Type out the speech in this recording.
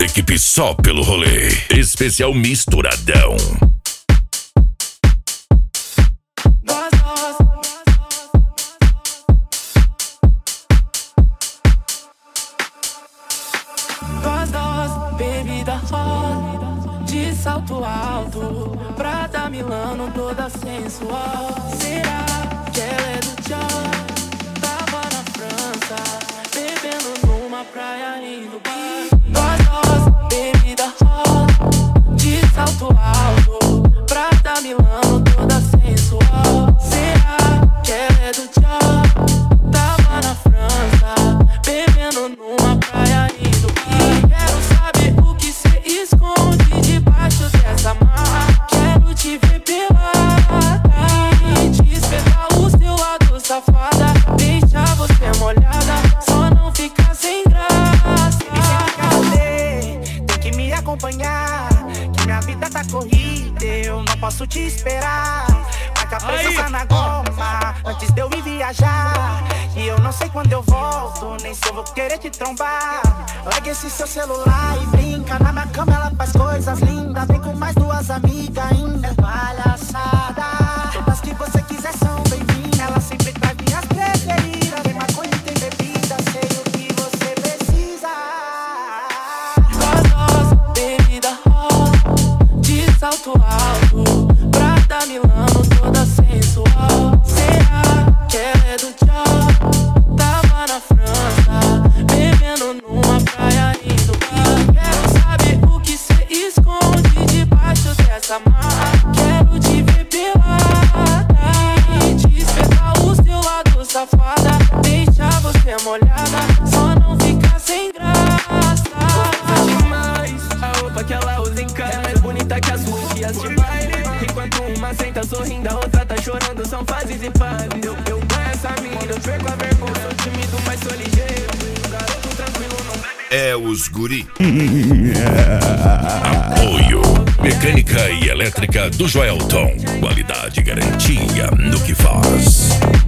equipe só pelo rolê. Especial Misturadão. Bebida hot, de salto alto, Prada Milano toda sensual. Será que ela é do tchau? Tava na França, bebendo numa praia indo bar. Nós, bebida hot, de salto alto, Prada Milano toda sensual. Será que ela é do tchau? Tava na França, bebendo numa praia indo bar. Quero saber o que cê esconde debaixo dessa mala. Quero te ver pelada e despertar o seu lado safada. Deixar você molhada, só não ficar sem graça. Tem que me acompanhar, que minha vida tá corrida, eu não posso te esperar. Marca a presença na goma, antes de eu ir viajar. E eu não sei quando eu volto, nem se eu vou querer te trombar. Larga esse seu celular e brinca. Na minha cama ela faz coisas lindas. Vem com mais duas amigas ainda. Palhaçada, todas que você quiser são bem-vindas. Ela sempre traz minhas preferidas. Tem maconha e tem bebida, sei o que você precisa. Nós, bebida hot, de salto alto, Prada Milano toda sensual. Será que ela é do tchau? Tava na França, bebendo numa praia indo bar. Quero saber o que cê esconde debaixo dessa mala. Quero te ver pelada e despertar o seu lado safada. Deixar você molhada, só não ficar sem graça. Demais, a roupa que ela usa em casa é mais bonita que as ruas de baile. Enquanto uma senta sorrindo, a outra tá chorando, são fases e fases. Eu ganho essa mina, eu perco a vergonha. Sou tímido, mas sou ligeiro. Garoto tranquilo, não bebe. É os guri. Apoio Mecânica e Elétrica do Joelton. Qualidade e garantia no que faz.